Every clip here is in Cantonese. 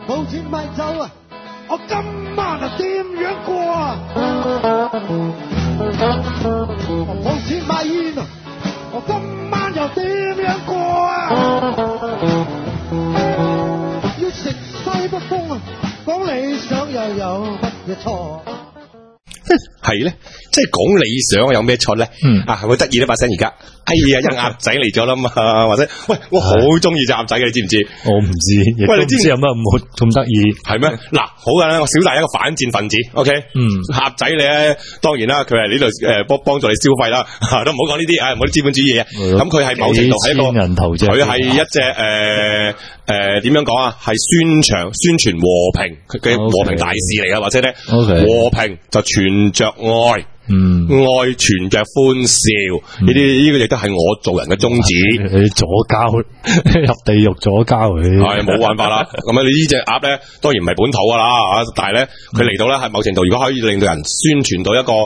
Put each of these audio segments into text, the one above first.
冇錢買酒啊！我今晚啊點樣過啊？冇錢買煙啊！我今晚又點樣過啊？要食西北風啊！講理想又有乜嘢錯？ 係咧，即係講理想有咩錯咧？係咪得意呢把聲而家？哎呀，有鴨仔嚟咗啦嘛，或者喂，我好中意隻鴨仔嘅，你知唔知？ 我唔知，喂，你知唔知有乜咁得意？ 係咩？嗱，好嘅啦，我小弟一個反戰分子 ，OK，鴨仔你咧，當然啦，佢係呢度幫助你消費啦，都唔好講呢啲，唔好啲資本主義啊。咁佢係某程度係一個人頭啫， 佢係一隻點樣講啊？係宣傳和平嘅和平大使嚟嘅，或者咧和平就存着愛。愛存着歡笑，呢個亦都係我做人嘅宗旨。 你左膠入地獄左膠佢， 係冇辦法啦。咁你呢隻鴨咧，當然唔係本土噶啦，但係咧佢嚟到咧係某程度，如果可以令到人宣傳到一個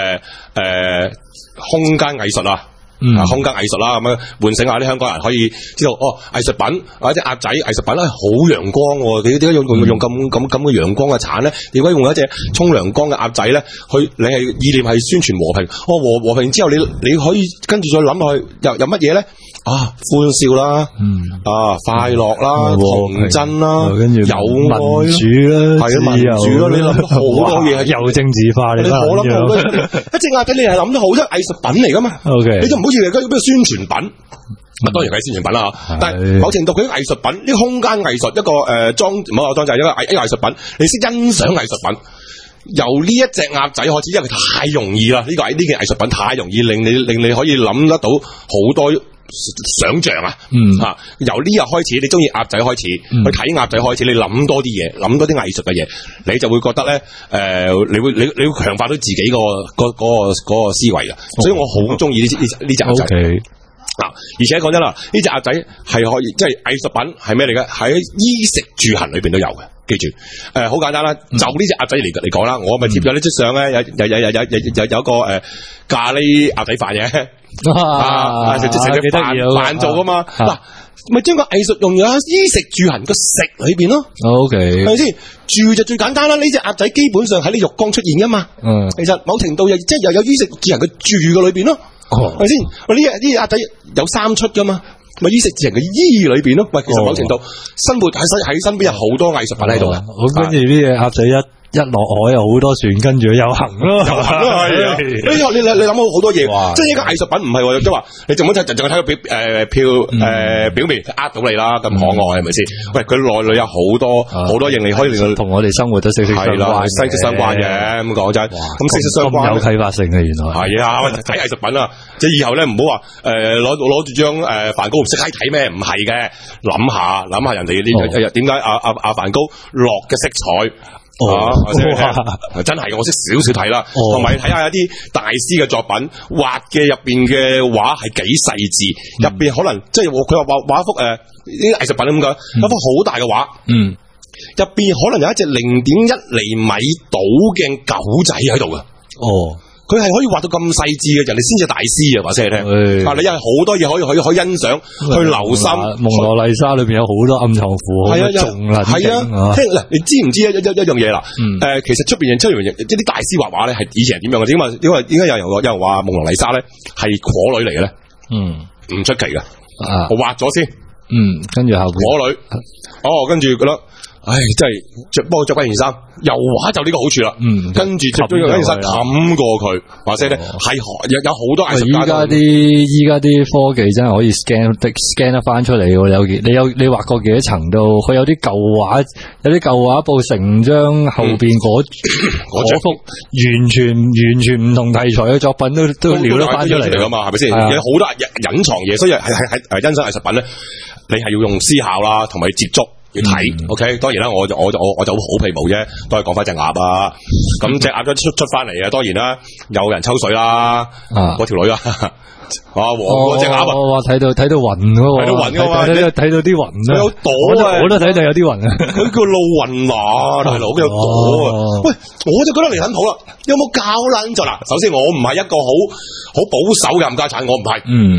空間藝術啊。空間藝術啦，咁樣喚醒下啲香港人可以知道，藝術品或者鴨仔藝術品咧好陽光，點解用咁嘅陽光嘅橙咧？點解用一隻沖涼光嘅鴨仔咧？你係意念係宣傳和平，和平之後你可以跟住再諗落去，有乜嘢咧？歡笑啦，快樂啦，童真啦，跟住有愛民主啦， 係民主啦，你諗到好多嘢， 又政治化你我諗好多一隻鴨仔你係諗到好多藝術品嚟噶嘛 ？OK， 你就唔好以為佢咩宣傳品，當然係宣傳品啦，但係某程度佢啲藝術品，呢空間藝術一個唔好話裝就係一個藝術品，你識欣賞藝術品。由呢一隻鴨仔開始，因為佢太容易啦，呢件藝術品太容易令你可以諗得到好多想像啊！由呢日開始，你中意鴨仔開始，去睇鴨仔開始，你諗多啲嘢，諗多啲藝術嘅嘢，你就會覺得咧，你會強化到自己個思維啊！所以我好中意呢隻鴨仔。而且講真啦，呢隻鴨仔係可以，即係藝術品係咩嚟嘅？喺衣食住行裏邊都有嘅。記住，好簡單啦，就呢隻鴨仔嚟講啦，我咪貼咗呢張相咧，有個咖喱鴨仔飯嘅，食嘅飯做噶嘛，嗱，咪將個藝術用咗衣食住行個食裏邊咯。OK， 係咪先？住就最簡單啦，呢隻鴨仔基本上喺你浴缸出現噶嘛。其實某程度即係又有衣食住行嘅住嘅裏邊咯。係咪先？呢隻鴨仔有衫出噶嘛？咪衣食住行嘅衣裏邊咯。喂，其實某程度生活喺身邊有好多藝術品喺度嘅。 跟住呢隻鴨仔一落海有好多船跟住有行咯， 係啊！你諗好多嘢，即係一個藝術品唔係即係話你淨係睇個表面呃到你啦，咁可愛係咪先？喂，佢內裏有好多嘢你可以令到同我哋生活都息息相關，息息相關嘅咁講真，咁息息相關有啟發性嘅原來係啊！睇藝術品啊，即係以後咧唔好話攞住張梵高唔識睇咩？唔係嘅，諗下人哋呢點解阿梵高落嘅色彩。真係我識少少睇啦，同埋睇下一啲大師嘅作品畫嘅入邊嘅畫係幾細緻，入邊可能即係佢話畫一幅呢啲藝術品咁講，一幅好大嘅畫，入邊可能有一隻0.1厘米到嘅狗仔喺度嘅。佢係可以畫到咁細緻嘅，人哋先至大師啊！話聲你聽，你有好多嘢可以欣賞，去留心。 蒙羅麗莎裏邊有好多暗藏符號，係啊， 聽嗱，你知唔知一樣嘢啦？其實出邊即係啲大師畫畫咧，係以前係點樣嘅？因為點解有人話蒙羅麗莎咧係果女嚟嘅咧？唔出奇嘅。我畫咗先， 跟住後果女，跟住覺得。真係幫佢着翻件衫，油畫就呢個好處啦。跟住着咗件衫冚過佢，或者咧係有好多藝術家。 依家啲科技真係可以 scan 得翻出嚟。你畫過幾多層都，佢有啲舊畫布成張後邊嗰幅完全唔同題材嘅作品都撩得翻出嚟噶嘛？係咪先？有好多隱藏嘢，所以係欣賞藝術品咧，你係要用思考啦，同埋接觸。要睇 ，OK， 當然啦，我就好皮毛啫，都係講翻隻鴨啊。咁隻鴨出翻嚟啊，當然啦，有人抽水啦，嗰條女啊，嗰隻鴨啊， 睇到暈噶嘛，睇到啲雲啊， 有朵啊， 我都睇到有啲雲啊， 佢叫露雲啊，大佬有朵啊。喂，我就覺得你很好啦，有冇搞撚就嗱？首先我唔係一個好保守嘅冚家產，我唔係。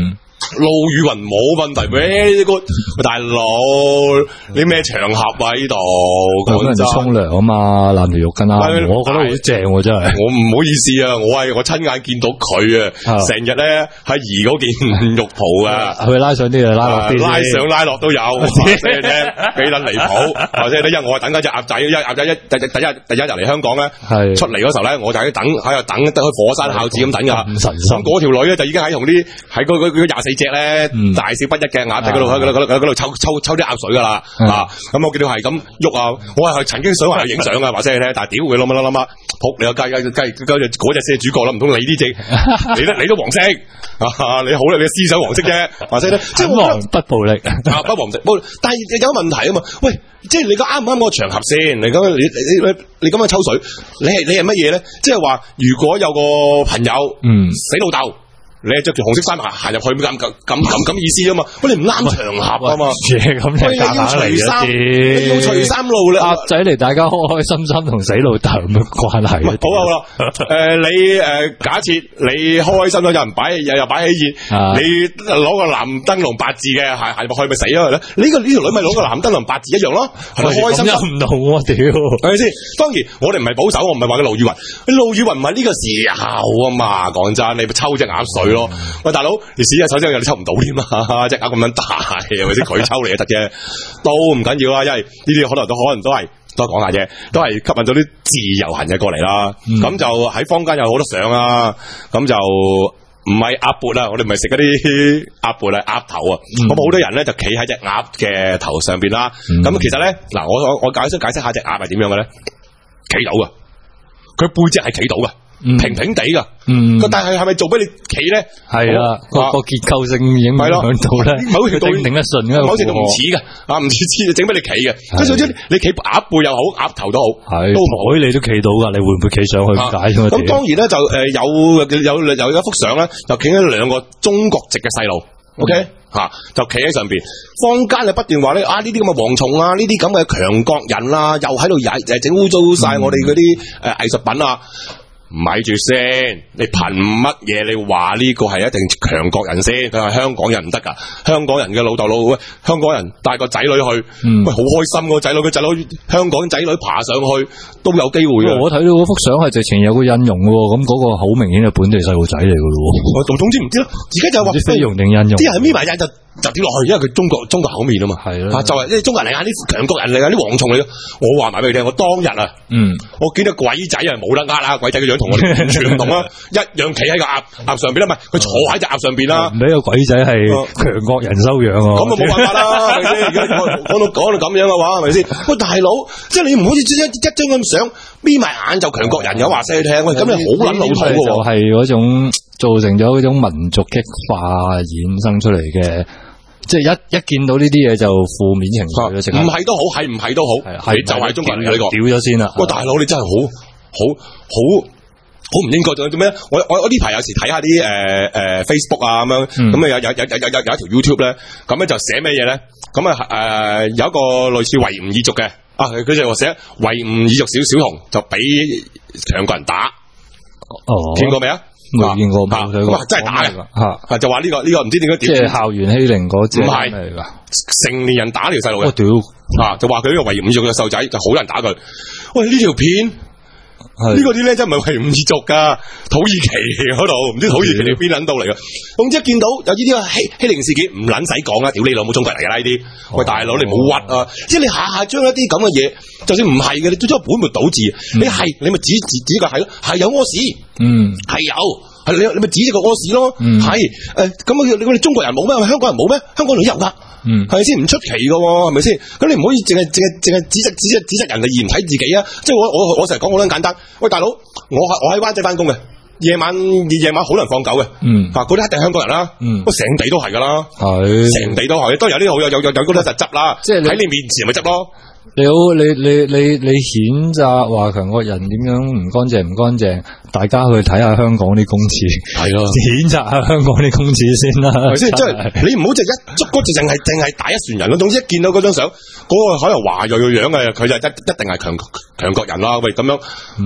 路雨雲冇問題咩？個大佬，你咩場合啊？呢度講真，沖涼啊嘛，攬條浴巾啊，我覺得好正喎，真係。 我唔好意思啊，我親眼見到佢啊，成日咧喺移嗰件浴袍啊， 佢拉上啲啊，拉落啲， 拉上拉落都有，話俾你聽幾撚離譜，或者因為我係等緊隻鴨仔，因為鴨仔第一日嚟香港咧，出嚟嗰時候咧，我就喺度等去火山孝子咁等噶，咁嗰條女咧就已經喺同啲喺嗰24隻咧大小不一嘅鴨仔嗰度抽啲鴨水噶啦，咁我見到係咁喐啊，我係曾經想話去影相啊，話聲你聽，但係屌佢諗乜，仆你個雞嗰隻先係主角啦，唔通你呢隻你都黃色啊？你好啦，你思想黃色啫，話聲咧，即係不暴力不黃色，但係有個問題啊嘛，喂，即係你個啱唔啱嗰個場合先？你咁你咁樣抽水，你係乜嘢咧？即係話如果有個朋友死老豆。你係着條紅色衫行入去咁意思啊嘛？喂，你唔啱場合啊嘛？ 咁你夾硬嚟一啲， 你要除衫路咧， 鴨仔嚟，大家開開心心同死老豆有乜關係？ 好啦，你假設你開開心心有人又擺起宴，你攞個藍燈籠八字嘅行入去咪死咗佢咧？呢條女咪攞個藍燈籠八字一樣咯，係咪開心又唔同喎？屌， 係咪先？當然我哋唔係保守，我唔係話佢盧宇雲，盧宇雲唔係呢個時候啊嘛。講真，你抽隻鴨水。喂，大佬，你試下手先，你抽唔到添啊！隻鴨咁樣大，係咪先？佢抽你就得啫，都唔緊要啦。因為呢啲可能都係都講下啫，都係吸引到啲自由行嘅過嚟啦。咁就喺坊間有好多相啊，咁就唔係鴨脖啊，我哋唔係食嗰啲鴨脖啊，鴨頭啊。咁好多人咧就企喺隻鴨嘅頭上邊啦。咁其實咧，嗱，我解釋下隻鴨係點樣嘅咧？企到噶，佢背脊係企到噶。平平地噶，但係咪做俾你企咧？係啦，個結構性影響到咧， 某程度頂得順嘅， 某程度唔似嘅，唔似整俾你企嘅。即係總之，你企鴨背又好，鴨頭都好， 都唔可以你都企到噶，你會唔會企上去解？ 咁當然咧就有一幅相咧，就企咗兩個中國籍嘅細路 ，OK 就企喺上邊。坊間就不斷話咧呢啲咁嘅蝗蟲啊，呢啲咁嘅強國人啊，又喺度整污糟晒我哋嗰啲藝術品啊。咪住先，你憑乜嘢你話呢個係一定強國人先？佢話香港人唔得噶，香港人嘅老豆香港人帶個仔女去，喂好開心個仔女，香港仔女爬上去都有機會嘅。 我睇到嗰幅相係直情有個印傭嘅，咁嗰個好明顯係本地細路仔嚟嘅咯。 總之唔知咯，而家就話菲傭定印傭， 啲人係搣埋印就跌落去，因為佢中國口面啊嘛。係啦，就係因為中國人嚟啊，啲強國人嚟啊，啲蝗蟲嚟嘅。我話埋俾你聽，我當日啊，我見到鬼仔啊冇得呃啦，鬼仔嘅樣同我哋完全唔同啦，一樣企喺個鴨上邊啦，唔係佢坐喺隻鴨上邊啦。 呢個鬼仔係強國人修養啊， 咁啊冇辦法啦，係咪先？而家講到咁樣嘅話，係咪先？喂，大佬，即係你唔好似一張咁相眯埋眼就強國人，有話聲你聽，喂，咁你好撚老土嘅喎。 就係嗰種造成咗嗰種民族激化衍生出嚟嘅。即係一見到呢啲嘢就負面情緒， 唔係都好，係唔係都好，係就係中國人嘅呢個屌咗先啦。 喂，大佬你真係好唔應該，仲有做咩？我呢排有時睇下啲Facebook 啊咁樣，咁啊有一條 YouTube 咧，咁咧就寫咩嘢咧？咁啊有一個類似維吾爾族嘅佢就話寫維吾爾族小紅就俾強國人打，見過未啊？ 未見過， 真係打嘅，就話呢個唔知點解， 即係校園欺凌嗰隻， 唔係嚟噶，成年人打呢條細路嘅，就話佢呢個維吾爾族嘅細路仔就好多人打佢。喂，呢條片呢個啲咧真係唔係維吾爾族噶，土耳其嗰度唔知土耳其定邊撚度嚟噶。總之一見到有呢啲欺凌事件，唔撚使講啦，屌你老母中國人嚟噶啦呢啲。喂，大佬你唔好屈啊！即係你下下將一啲咁嘅嘢，就算唔係嘅，你最終本末倒置。你係你咪指個係咯，係有屙屎，係有，係你咪指個屙屎咯，係咁你哋中國人冇咩？香港人冇咩？香港人都有噶。係咪先？唔出奇噶，係咪先？咁你唔可以淨係指責人哋而唔睇自己啊！即係我成日講好簡單。喂，大佬，我喺灣仔翻工嘅，夜晚好多人放狗嘅，嗰啲一定係香港人啦。成地都係噶啦，成地都係，當然有啲好有嗰啲就執啦，即係喺你面前咪執咯。 你好，你譴責話強國人點樣唔乾淨唔乾淨，大家去睇下香港啲公廁，係咯，譴責下香港啲公廁先啦，係咪先？即係你唔好就一捉嗰隻淨係打一船人咯。總之一見到嗰張相，嗰個可能華裔嘅樣嘅，佢就一定係強國人啦。喂，咁樣，喂。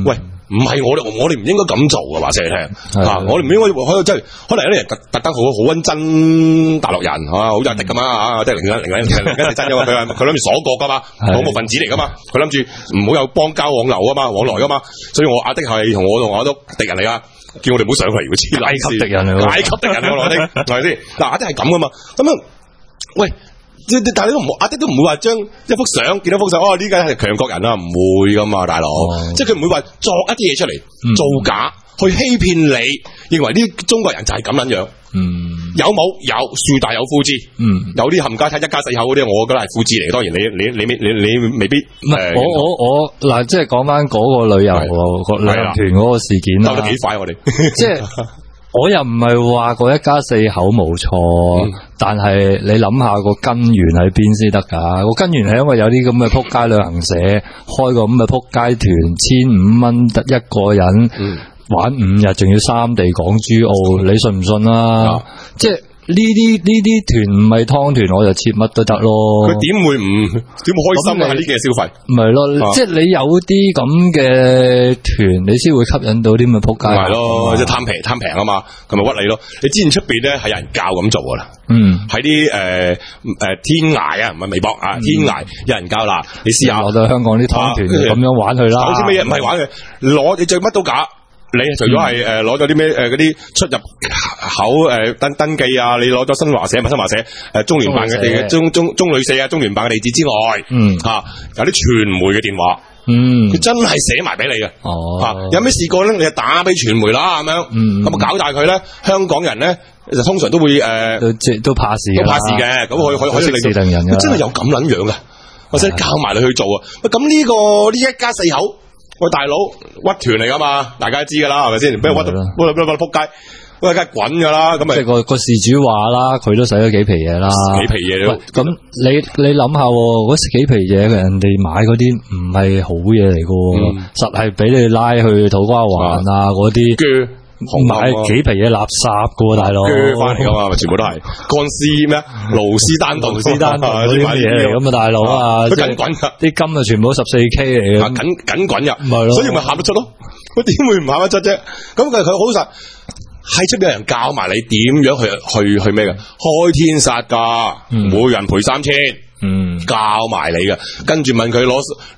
唔係我哋唔應該咁做嘅，話聲你聽啊！我哋唔應該喺度真係，可能有啲人特登好溫真大陸人啊，好有敵噶嘛啊！即係零真噶嘛，佢諗住鎖國噶嘛，恐怖分子嚟噶嘛，佢諗住唔好有邦交往來噶嘛，所以我阿的係同我都敵人嚟噶，叫我哋唔好上嚟，黐撚線，階級敵人嚟，我哋係咪先？嗱，阿的係咁噶嘛，咁樣喂。但係你都唔阿的都唔會話將一幅相見到幅相，哦呢個係強國人啊，唔會噶嘛，大佬，即係佢唔會話作一啲嘢出嚟造假，去欺騙你，認為啲中國人就係咁樣樣。有冇有樹大有枯枝，有啲冚家鏟一家四口嗰啲，我覺得係枯枝嚟。當然你未必。 我嗱，即係講翻嗰個旅遊旅行團嗰個事件啦， 兜得幾快我哋， 即係。我又唔係話個一家四口冇錯，但係你諗下個根源喺邊先得㗎？個根源係因為有啲咁嘅仆街旅行社開個咁嘅仆街團，1500蚊得一個人，玩5日，仲要3地港珠澳，你信唔信啊？即係呢啲團唔係湯團，我就切乜都得咯。佢點會開心啊？喺呢幾日消費， 唔係咯，即係你有啲咁嘅團，你先會吸引到啲咁嘅仆街。 係咯，即係貪平啊嘛，咁咪屈你咯。你之前出邊咧係有人教咁做噶啦，喺啲天涯啊，唔係微博啊，天涯有人教啦，你試下攞到香港啲湯團咁樣玩佢啦。好似乜嘢唔係玩嘅，攞你最乜都假。你除咗係攞咗啲咩嗰啲出入口登記啊，你攞咗新華社中聯辦嘅中旅社啊中聯辦嘅地址之外，有啲傳媒嘅電話，佢真係寫埋俾你嘅。有咩事過咧，你就打俾傳媒啦，咁樣咁啊搞大佢咧，香港人咧就通常都會都怕事嘅， 咁可以令到佢真係有咁撚樣嘅，或者教埋你去做啊。咁呢一家四口。喂，大佬屈團嚟噶嘛？大家知噶啦，係咪先？俾人屈到仆街，喂，梗係滾噶啦！咁咪即係個事主話啦，佢都使咗幾皮嘢啦，幾皮嘢咯。咁你諗下，嗰幾皮嘢人哋買嗰啲唔係好嘢嚟噶，實係俾你拉去土瓜灣啊嗰啲。買幾皮嘢垃圾噶，大佬鋸翻嚟噶嘛，全部都係乾絲咩勞斯丹頓嗰啲嘢嚟咁啊，大佬啊，緊滾噶，啲金啊全部都14K 嚟嘅，緊滾噶，所以咪喊得出咯。佢點會唔喊得出啫？咁佢好實，係出邊有人教埋你點樣去咩嘅？開天殺價，每人賠3000。教埋你嘅，跟住問佢攞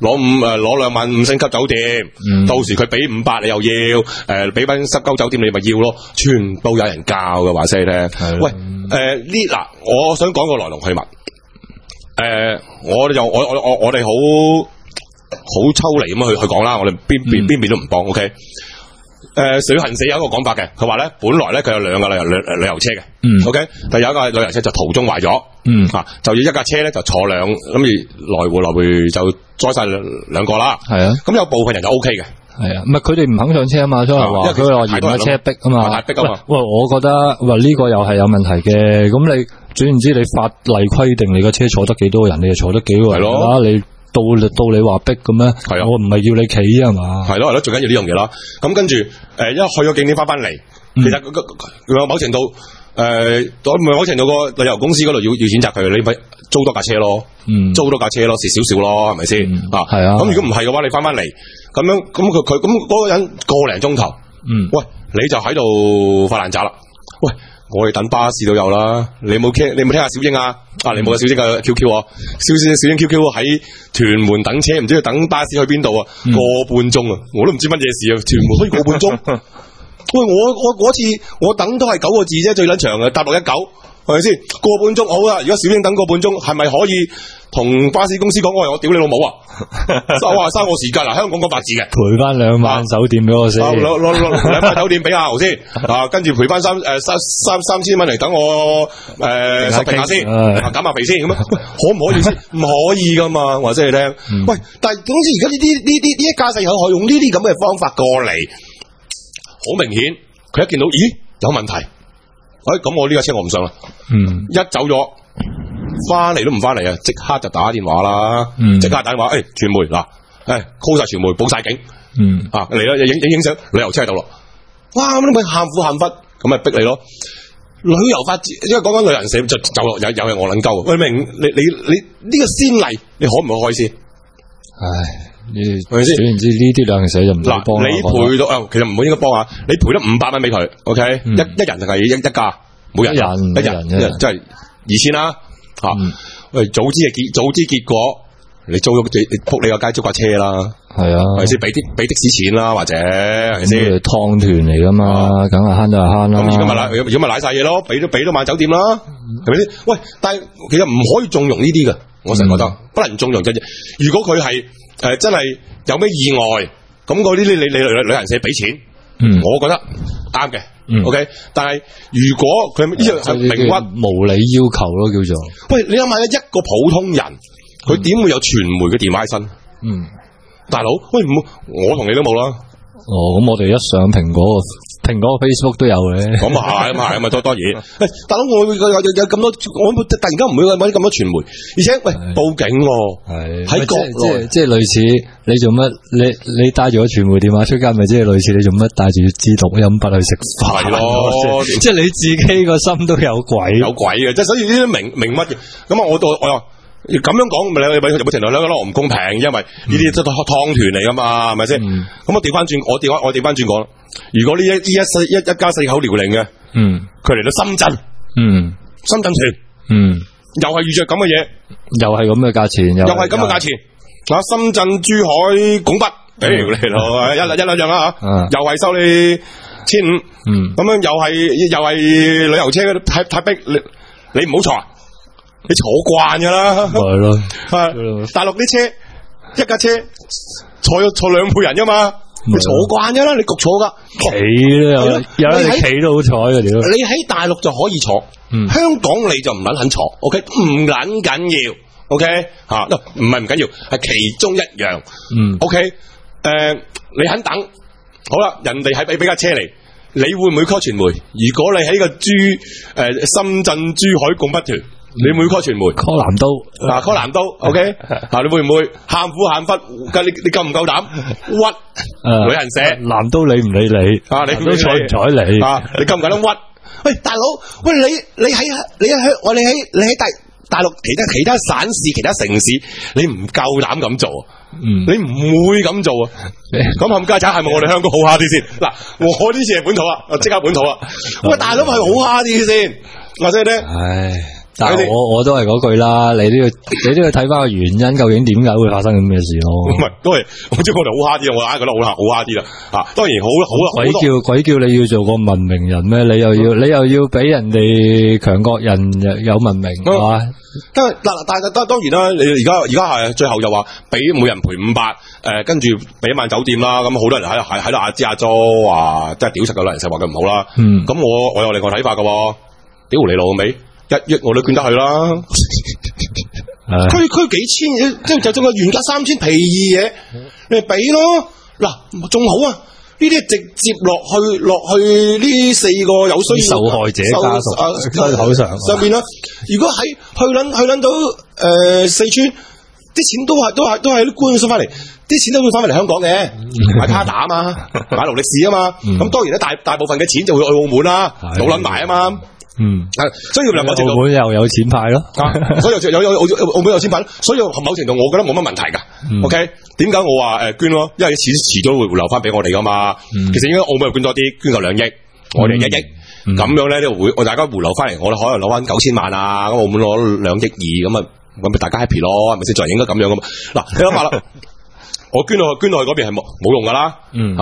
2萬5星級酒店，到時佢俾500你又要，俾翻濕鳩酒店你咪要咯，全部有人教嘅，話聲你聽。喂，嗱，我想講個來龍去脈。我哋好抽離咁樣去講啦，我哋邊都唔幫 ，OK。旅行社有一個講法嘅，佢話咧本來咧佢有2個旅遊車嘅，OK，但有一個旅遊車就途中壞咗，就要一架車咧就坐諗住來回就載晒2個啦，係啊，咁有部分人就 OK 嘅，係啊，唔係佢哋唔肯上車啊嘛，所以話佢話嫌架車逼啊嘛，太逼啊嘛，喂，我覺得呢個又係有問題嘅，咁你總言之你法例規定你個車坐得幾多個人，你就坐得幾個人啦，你。到你話逼咁咩？係啊，我唔係要你企啊嘛。係咯，最緊要呢樣嘢啦。咁跟住，一去咗景點翻嚟，其實佢某程度，某程度個旅遊公司嗰度要譴責佢，你咪租多架車咯，租多架車咯，蝕少少咯，係咪先？係啊。咁如果唔係嘅話，你翻嚟，咁樣咁佢咁嗰個人1個零鐘頭，喂，你就喺度發爛渣啦，喂。我哋等巴士都有啦，你冇聽下小英啊？你冇小英嘅 QQ 啊？小英 QQ 喺屯門等車，唔知要等巴士去邊度啊？個半鐘啊，我都唔知乜嘢事啊！屯門可以個半鐘？喂，我嗰次我等都係9個字啫，最撚長嘅搭619，係咪先？個半鐘好啦，而家小英等個半鐘，係咪可以同巴士公司講？我屌你老母啊！嘥我時間嗱，香港講法治嘅，賠翻2萬酒店俾我先，攞2萬酒店俾阿豪先，跟住賠翻3000蚊嚟等我實評下先，減下肥先咁樣，可唔可以先？唔可以噶嘛，話俾你聽。喂，但係總之而家呢一家四口可以用呢啲咁嘅方法過嚟，好明顯佢一見到咦有問題，咁我呢架車我唔上啦，一走咗。翻嚟都唔翻嚟啊！即刻就打電話啦，即刻打電話，傳媒嗱，call 晒傳媒報晒警，嚟啦，影相，旅遊車喺度咯，哇咁咪喊苦喊忽，咁咪逼你咯。旅遊發展，因為講緊旅行社就有係我撚鳩，喂明你呢個先例，你可唔可以開先？ 係咪先？總言之，呢啲旅行社就唔使幫。 你賠到其實唔好應該幫啊！你賠得500蚊俾佢 ，OK，一人就係一家，每人一人，即係2000啦吓。喂，早知結果，你租你仆你個街租架車啦， 係啊， 係咪先？俾的士錢啦，或者係咪先？ 湯團嚟噶嘛，梗係慳就係慳啦。 咁而家咪瀨晒嘢咯，俾到晚酒店啦，係咪先？喂，但係其實唔可以縱容呢啲嘅，我成日覺得不能縱容啫。如果佢係真係有咩意外，咁嗰啲你旅行社俾錢，我覺得啱嘅。OK， 但係如果佢呢樣係明屈無理要求咯，叫做喂，你諗下一個普通人，佢點會有傳媒嘅電話喺身？大佬，喂，我同你都冇啦。 咁我哋一上蘋果 Facebook 都有嘅。咁啊當然。喂，大佬，我有咁多，我突然間唔會揾咁多傳媒，而且喂報警喺國內， 即係類似你做乜？你帶住個傳媒電話出街，咪即係類似你做乜帶住支錄音筆去食飯咯？即係你自己個心都有鬼嘅，即係所以呢啲明乜嘅。咁啊，我咁樣講，咪你有冇程度兩個唔公平？因為呢啲都係湯團嚟噶嘛，係咪先？咁我調翻轉，我調翻轉講，如果呢一家4口遼寧嘅，佢嚟到深圳，深圳團，又係遇着咁嘅嘢， 又係咁嘅價錢， 又係咁嘅價錢。深圳、珠海、拱北，你一兩樣啦吓，又係收你1500，咁樣又係旅遊車太逼，你唔好坐。你坐慣噶啦， 係咯， 大陸啲車一架車坐2倍人噶嘛，你坐慣噶啦，你焗坐噶， 企啦有你企都好彩嘅屌， 你喺大陸就可以坐，香港你就唔撚坐 ，OK， 唔撚緊要 ，OK， 吓，唔係唔緊要，係其中一樣，OK， 你肯等，好啦，人哋係俾架車嚟，你會唔會 call 傳媒？如果你喺個深圳、珠海、拱北團。你會 call 傳媒 call 南都 ，call 南都 ，OK， 你會唔會喊苦喊忽？你夠唔夠膽屈旅行社？ 南都理唔理你？ 你都睬唔睬你？ 你夠唔夠膽屈？喂，大佬，喂你喺大陸其他省市、其他城市，你唔夠膽咁做，你唔會咁做啊？咁冚家鏟係咪我哋香港好蝦啲先？嗱，我呢次係本土啊，即刻本土啊！喂，大佬係好蝦啲先，我真係咧， 但係我都係嗰句啦，你都要睇翻個原因，究竟點解會發生咁嘅事咯？ 唔係，都係我知我哋好蝦啲，我硬係覺得好蝦啲啦。當然好鬼叫你要做個文明人咩？你又要俾人哋強國人有文明係嘛？ 但當然啦，你而家係最後又話俾每人賠500，跟住俾1晚酒店啦。咁好多人喺度阿支阿佐話，即係屌實個旅行社話佢唔好啦。咁我有另外睇法噶，屌你老味。1億我都捐得去啦，區幾千，即係就中個原價3000皮嘢，你咪俾咯。嗱，仲好啊，呢啲直接落去呢4個有需要受害者家屬口上邊啦。如果喺去撚到四川，啲錢都係啲官送翻嚟，啲錢都會翻返嚟香港嘅，買卡打啊嘛，買勞力士啊嘛。咁當然咧，大部分嘅錢就會去澳門啦，老撚埋啊嘛。所以兩個程度， 澳門又有錢派咯， 所以有澳門有錢派咯，所以某程度我覺得冇乜問題噶。OK， 點解我話捐咯？因為啲錢遲早會回流翻俾我哋噶嘛。其實應該澳門又捐多啲，捐夠2億，我哋1億，咁樣咧呢我大家回流翻嚟，我哋可能攞翻9000萬啊，咁澳門攞2億2，咁咪大家 happy 咯，係咪先？就係應該咁樣噶嘛。嗱，你諗下啦，我捐到去嗰邊係冇用噶啦，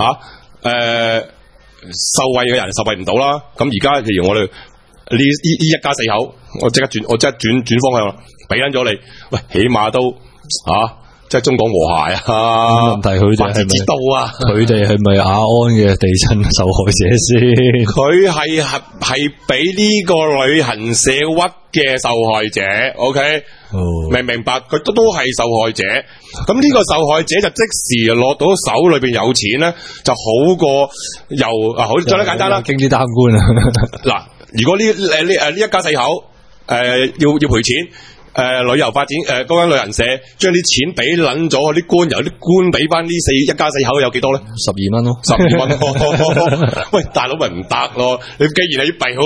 受惠嘅人受惠唔到啦。咁而家譬如我哋。呢一家4口，我即刻轉方向啦，俾緊咗你，喂，起碼都即係中港和諧啊！ 問題佢哋係咪知道啊？佢哋係咪亞安嘅地震受害者先？ 佢係俾呢個旅行社屈嘅受害者 ，OK？明唔明白？佢都係受害者。咁呢個受害者就即時落到手裏邊有錢咧，就好過好再得簡單啦， 經啲貪官啊！ 嗱。如果呢一家4口要賠錢，旅遊發展嗰間旅行社將啲錢俾撚咗啲官，由啲官俾翻呢一家4口有幾多咧 ？12蚊咯， 12蚊。喂，大佬咪唔得咯！你既然你要避開，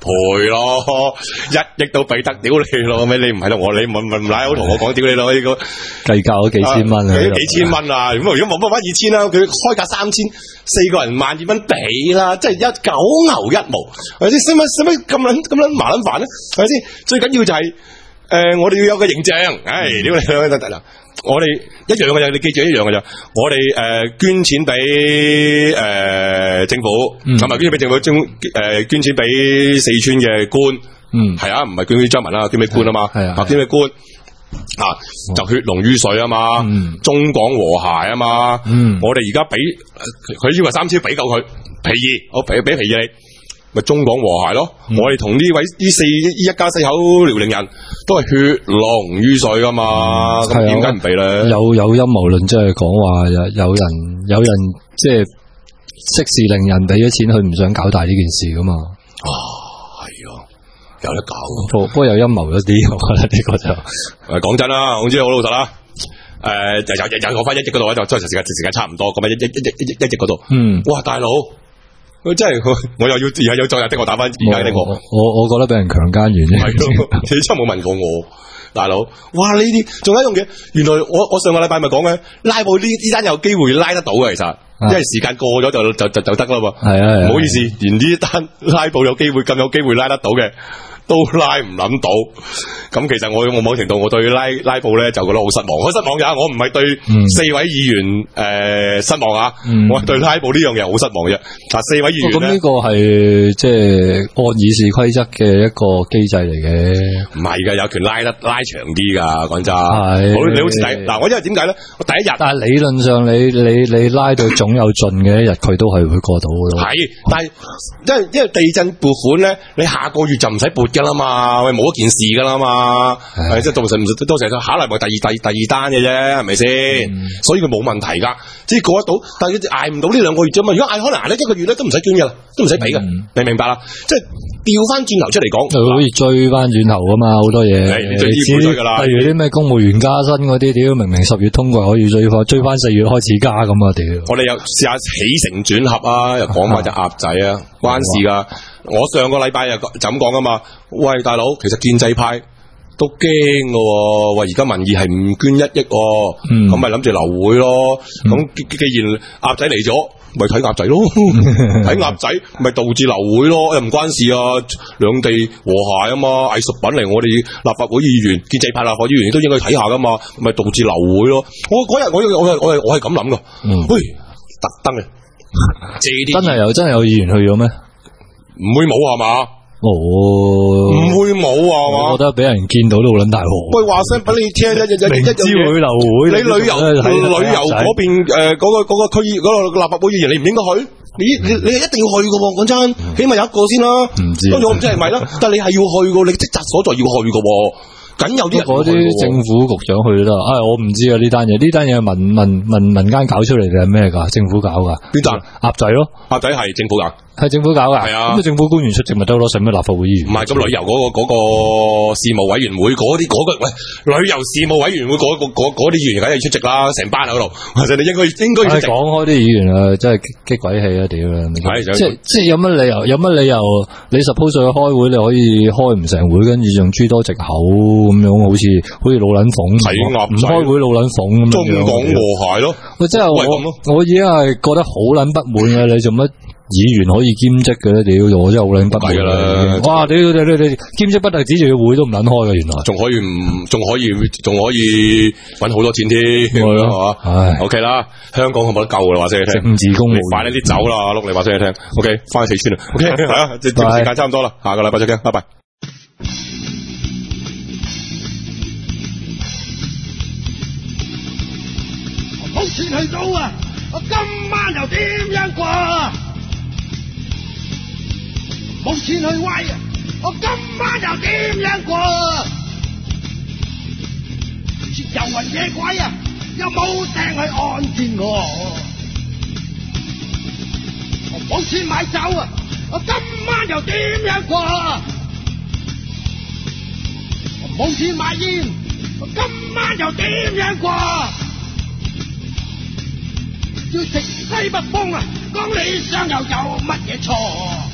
賠咯，1億都俾得，屌你咯，咩你唔係咯，你唔拉好同我講，屌你咯呢個計較咗幾千蚊啊， 幾千蚊啊，如果冇乜2000啦，佢開價3000，4個人12,000蚊俾啦，即係九牛一毛，係咪先？使乜咁撚麻撚煩咧？係咪先？最緊要就係我哋要有個形象，屌你得。我哋一樣嘅啫，你記住一樣嘅啫。我哋捐錢俾政府，同埋捐錢俾政府，捐錢俾四川嘅官，係啊，唔係捐俾張文啦，捐俾官啊嘛，捐俾官就血濃於水啊嘛，中港和諧啊嘛。我哋而家俾佢要話3000，俾夠佢皮二，我俾皮二你。咪中港和諧咯！我哋同呢一家4口遼寧人都係血濃於水噶嘛，咁點解唔俾咧？ 有陰謀論，即係講話有人即係息事寧人俾咗錢，佢唔想搞大呢件事噶嘛。 係啊，有得搞。 不過有陰謀咗啲，我覺得呢個就講真啦，我知好老實啦。就講翻1億嗰度，就時間差唔多咁啊，1億嗰度。哇，大佬！佢真係，我又要昨日的我打翻而家的我覺得俾人強姦完啫， 你真係冇問過我，大佬。哇！呢啲仲有一樣嘢，原來我上個禮拜咪講嘅拉布呢單有機會拉得到嘅，其實因為時間過咗就得啦嘛。係啊，唔好意思，連呢單拉布有機會咁有機會拉得到嘅，都拉唔諗到。咁其實我某程度我對拉布咧就覺得好失望。我失望嘅，我唔係對4位議員失望啊，我係對拉布呢樣嘢好失望嘅。嗱，4位議員咧，咁呢個係即係按議事規則嘅一個機制嚟嘅，唔係㗎，有權拉長啲㗎，講真。係，你好似嗱，我因為點解咧？我第一日，但係理論上你拉到總有盡嘅一日，佢都係會過到嘅咯。係，但係因為地震撥款咧，你下個月就唔使撥㗎啦嘛，喂，冇一件事㗎啦嘛。係即係到時考慮埋第二單嘅啫，係咪先？所以佢冇問題噶，即係過得到，但係佢挨唔到呢2個月啫嘛。如果挨可能挨呢1個月咧，都唔使捐噶啦，都唔使俾噶，你明白啦？即係調翻轉頭出嚟講，就可以追翻轉頭噶嘛，好多嘢。例如啲咩公務員加薪嗰啲，屌明明10月通過可以追翻4月開始加咁啊！屌，我哋又試下起承轉合啊，又講翻隻鴨仔啊，關事噶。我上個禮拜就咁講噶嘛，喂大佬，其實建制派都驚㗎，喂！而家民意係唔捐1億，咁咪諗住流會咯。咁既然鴨仔嚟咗，咪睇鴨仔咯，睇鴨仔咪導致流會咯，又唔關事啊。兩地和諧啊嘛，藝術品嚟，我哋立法會議員、建制派立法會議員都應該睇下噶嘛，咪導致流會咯。我嗰日我係咁諗噶，喂，特登嘅，真係有議員去咗咩？唔會冇係嘛？唔會冇啊嘛！我覺得俾人見到都好撚大鑊。喂，話聲俾你聽，明知會流會，你旅遊嗰邊嗰個區議嗰個立法會議員，你唔應該去？你係一定要去噶，講真，起碼有一個先啦。唔知，跟住我唔知係咪啦，但係你係要去噶，你職責所在要去噶。梗有啲嗰啲政府局長去啦。我唔知啊，呢單嘢係民間搞出嚟定係咩噶？政府搞噶？邊單？鴨仔咯，鴨仔係政府噶。係政府搞噶，係啊，咁政府官員出席咪得咯，使咩立法會議員？唔係，咁旅遊嗰個事務委員會嗰啲喂，旅遊事務委員會嗰啲議員梗係出席啦，成班喺度，其實你應該要出席。講開啲議員啊，真係激鬼氣啊！屌啦，即係有乜理由？你 suppose 去開會，你可以開唔成會，跟住仲諸多藉口咁樣，好似老撚鳳，唔開會老撚鳳咁樣。中港和諧咯，喂，真係我已經係覺得好撚不滿嘅，你做乜？議員可以兼職嘅咧，屌我真係好撚不滿噶啦！哇，你兼職不特止，仲要會都唔撚開嘅，原來仲可以搵好多錢添，係嘛？唉 ，OK 啦，香港我冇得救噶啦，話聲你聽。政治公務員，快啲走啦，碌你話聲你聽。OK， 翻去四川啦。OK， 係啊，節目時間差唔多啦，下個禮拜再見，拜拜。 冇錢去到啊！我今晚又點樣過？冇錢去威啊！我今晚又點樣過？遊魂野鬼啊！又冇掟去安置我。我冇錢買酒啊！我今晚又點樣過？我冇錢買煙，我今晚又點樣過？要食西北風啊！講理想又有乜嘢錯？